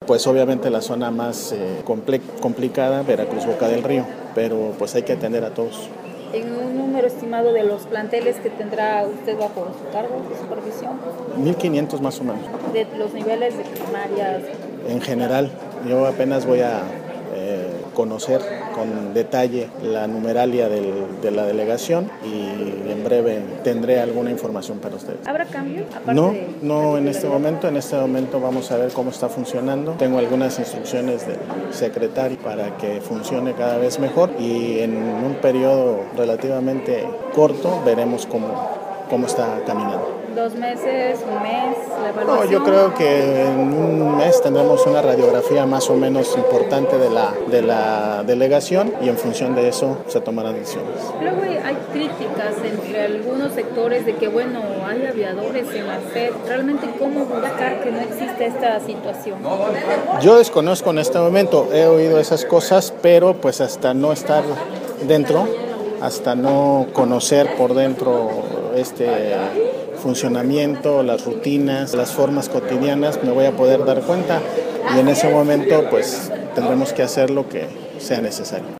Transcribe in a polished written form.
pues obviamente la zona más complicada, Veracruz Boca del Río, pero pues hay que atender a todos. ¿En un número estimado de los planteles que tendrá usted bajo su cargo de supervisión? 1,500 más o menos. De los niveles de primarias. En general, yo apenas voy a conocer con detalle la numeralia de la delegación y en breve tendré alguna información para ustedes. ¿Habrá cambios? No en este momento vamos a ver cómo está funcionando. Tengo algunas instrucciones del secretario para que funcione cada vez mejor y en un periodo relativamente corto veremos cómo está caminando. 2 meses, un mes, la evaluación. No, yo creo que en un mes tendremos una radiografía más o menos importante de la delegación y en función de eso se tomarán decisiones. Luego hay críticas entre algunos sectores de que, bueno, hay aviadores en la SED. ¿Realmente cómo buscar que no exista esta situación? Yo desconozco en este momento, he oído esas cosas, pero pues hasta no estar dentro, hasta no conocer por dentro funcionamiento, las rutinas, las formas cotidianas, me voy a poder dar cuenta y en ese momento pues tendremos que hacer lo que sea necesario.